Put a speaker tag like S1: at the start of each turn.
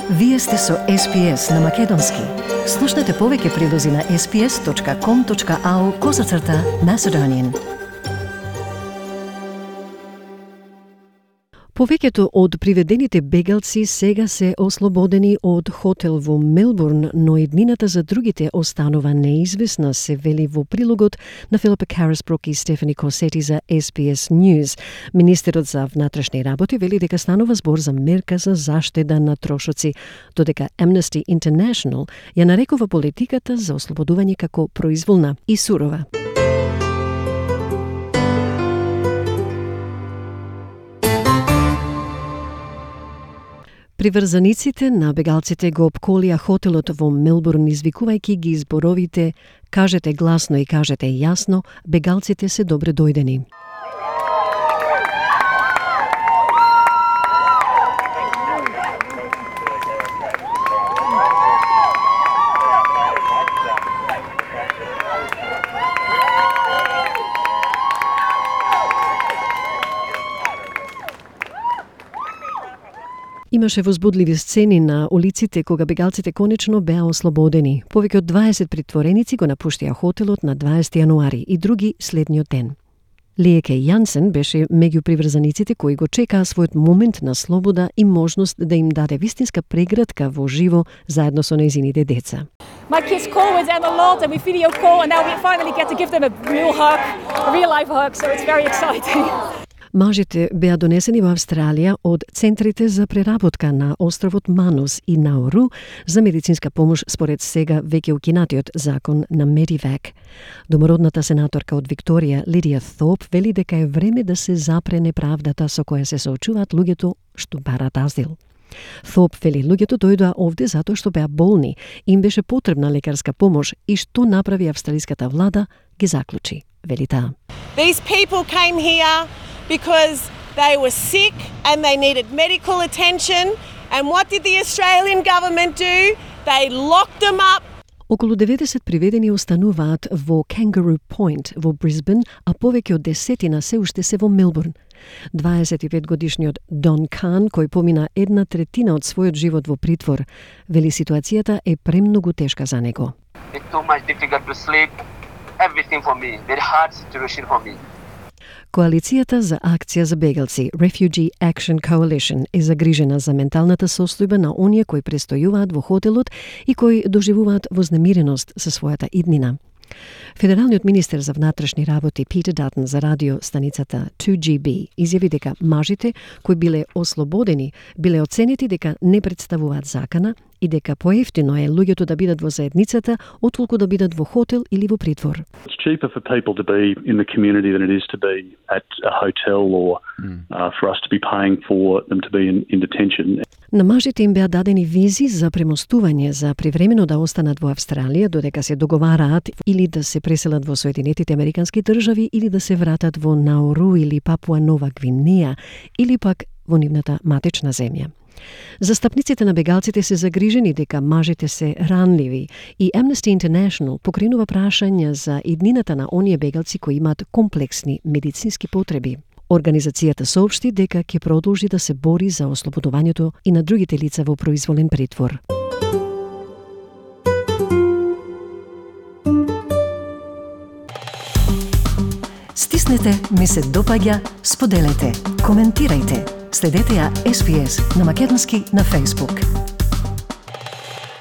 S1: Вие сте со SPS на Македонски. Слушнете повеќе прилози на sps.com.au/Macedonian. Повеќето од приведените бегалци сега се ослободени од хотел во Мелбурн, но иднината за другите останува неизвестна, се вели во прилогот на Филипа Карисбрук и Стефани Косети за SBS News. Министерот за внатрешни работи вели дека станува збор за мерка за заштеда на трошоци, додека Amnesty International ја нарекува политиката за ослободување како произволна и сурова. Приврзаниците на бегалците го опколија хотелот во Мелбурн, извикувајќи ги зборовите "Кажете гласно и кажете јасно, бегалците се добре дојдени". Имаше возбудливи сцени на улиците кога бегалците конечно беа ослободени. Повеќе од 20 притвореници го напуштија хотелот на 20 јануари и други следниот ден. Лиеке Јансен беше меѓу приврзаниците кои го чекаа својот момент на слобода и можност да им даде вистинска прегратка во живо заедно со нејзините деца.
S2: My kids call, we're down the lot and we video call and now we finally get to give them a real hug, a real life hug, so it's very exciting.
S1: Мажите беа донесени во Австралија од центрите за преработка на островот Манус и Науру за медицинска помош според сега веќе укинатиот закон на Медивак. Домородната сенаторка од Викторија, Лидија Thorpe, вели дека е време да се запре неправдата со која се соочуваат луѓето што бараат азил. Thorpe вели луѓето дојдоа овде затоа што беа болни, им беше потребна лекарска помош и што направи австралиската влада ги заклучи, вели таа.
S3: These people came here because they were sick and they needed medical attention. And what did the Australian government do? They locked them up.
S1: Околу 90 приведени остануваат во Kangaroo Point во Брисбен, а повеќе од 10 се уште се во Мелбурн. 25-годишниот Дон Кан, кој помина 1/3 од својот живот во притвор, вели ситуацијата е премногу тешка за него.
S4: It's too much difficult to sleep. Everything for me. Very hard situation for me.
S1: Коалицијата за акција за бегалци, Refugee Action Coalition, е загрижена за менталната состојба на оние кои престојуваат во хотелот и кои доживуваат вознемиреност со својата иднина. Федералниот министер за внатрешни работи Питер Датон за радио станицата 2GB изјави дека мажите кои биле ослободени биле оценети дека не представуваат закана и дека поевтино е луѓето да бидат во заедницата отколку да бидат во хотел или во притвор.
S5: It's cheaper for people to be in the community than it is to be at a hotel or for us to be paying for them to be in detention.
S1: На мажите им беа дадени визи за премостување за привремено да останат во Австралија додека се договараат или да се преселат во Соединетите Американски држави или да се вратат во Науру или Папуа Нова Гвинеја или пак во нивната матична земја. Застапниците на бегалците се загрижени дека мажите се ранливи и Amnesty International покренува прашања за иднината на оние бегалци кои имаат комплексни медицински потреби. Организацијата соопшти дека ќе продолжи да се бори за ослободувањето и на другите лица во произволен притвор. Стиснете, ми се допаѓа, споделете, коментирајте. Следете ја SPS на Македонски на Facebook.